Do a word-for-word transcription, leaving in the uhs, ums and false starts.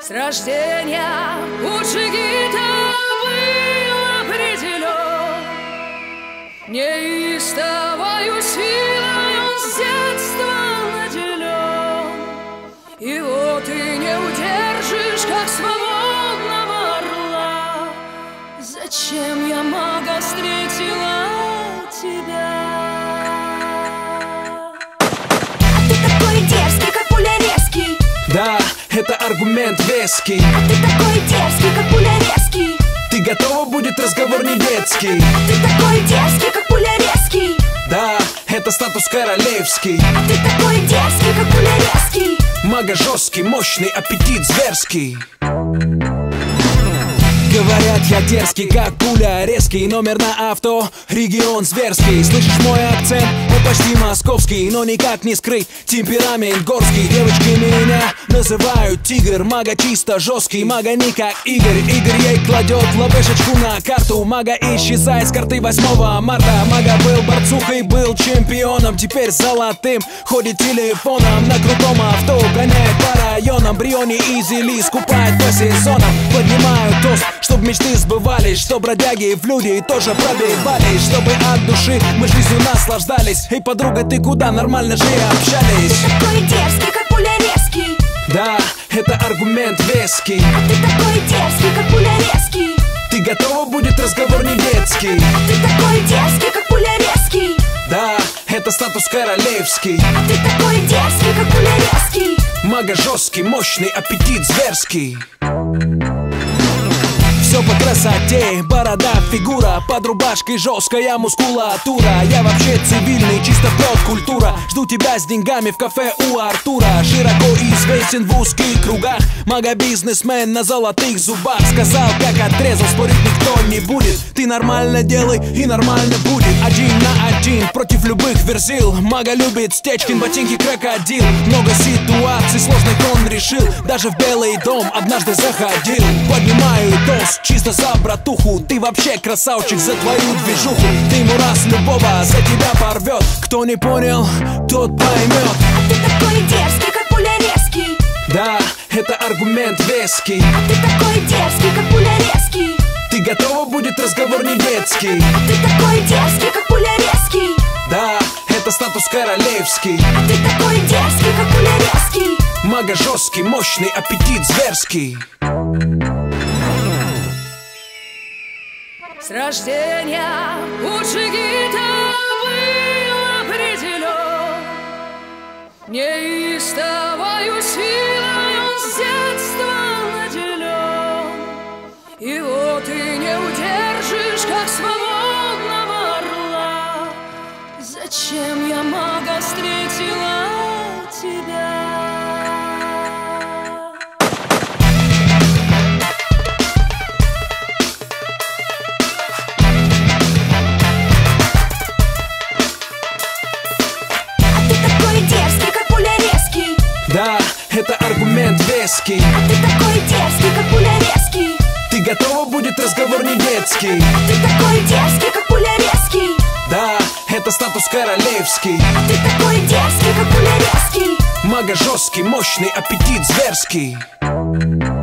С рождения лучший гитар был определен, неистовою силой он с детства наделен. И вот ты не удержишь, как свободного орла. Зачем я, мага, встретила тебя? А ты такой дерзкий, как пуля резкий. Да, это аргумент веский. А ты такой дерзкий, как пуля резкий. Ты готова, будет разговор не детский. А ты такой дерзкий, как пуля резкий. Да, это статус королевский. А ты такой дерзкий, как пуля резкий. Мага жесткий, мощный, аппетит зверский. Говорят, я дерзкий, как пуля, резкий. Номер на авто, регион зверский. Слышишь мой акцент? Он почти московский, но никак не скрыть темперамент горский. Девочки меня называют тигр. Мага чисто жесткий, мага не как Игорь. Игорь ей кладет лобешечку на карту. Мага исчезает с карты восьмого марта. Мага был борцухой, был чемпионом, теперь золотым. Ходит телефоном на крутом авто, гоняет по районам. Бриони и Зели скупает по сезонам. Поднимают тост, чтоб мечты сбывались, чтоб бродяги в люди тоже пробивались, чтобы от души мы жизнью наслаждались. Эй, подруга, ты куда? Нормально же общались. А ты такой дерзкий, как пуля резкий. Да, это аргумент веский. А ты такой дерзкий, как пуля резкий. Ты готова, будет разговор не детский. А ты такой дерзкий, как пуля резкий. Да, это статус королевский. А ты такой дерзкий, как пуля резкий. Мага жесткий, мощный, аппетит зверский. Все по красоте, борода, фигура, под рубашкой жесткая мускулатура. Я вообще цивильный, чисто плод, культура. Жду тебя с деньгами в кафе у Артура. Широко известен в узких кругах, мага-бизнесмен на золотых зубах. Сказал, как отрезал, спорить никто не будет. Ты нормально делай и нормально будет. Один на один против любых верзил. Мага любит Стечкин, ботинки крокодил. Много ситуаций сложных он решил. Даже в Белый дом однажды заходил. Поднимаю тост чисто за братуху. Ты вообще красавчик, за твою движуху. Ты ему раз любого за тебя порвет. Кто не понял, тот поймет. А ты такой дерзкий, как пуля резкий. Да, это аргумент веский. А ты такой дерзкий, как пуля резкий. Ты готова, будет разговор не детский. А ты такой дерзкий, как пуля резкий. Да, это статус королевский. А ты такой дерзкий, как пуля резкий. Мага жесткий, мощный, аппетит зверский. С рождения лучший гитар был определен, неистовою силой он с детства наделен. И вот ты не удержишь, как свободного орла. Зачем я, мага, встретила тебя? Да, это аргумент веский. А ты такой дерзкий, как пуля резкий. Ты готова, будет разговор не детский. А ты такой дерзкий, как пуля резкий. Да, это статус королевский. А ты такой дерзкий, как пуля резкий. Мага жесткий, мощный, аппетит зверский.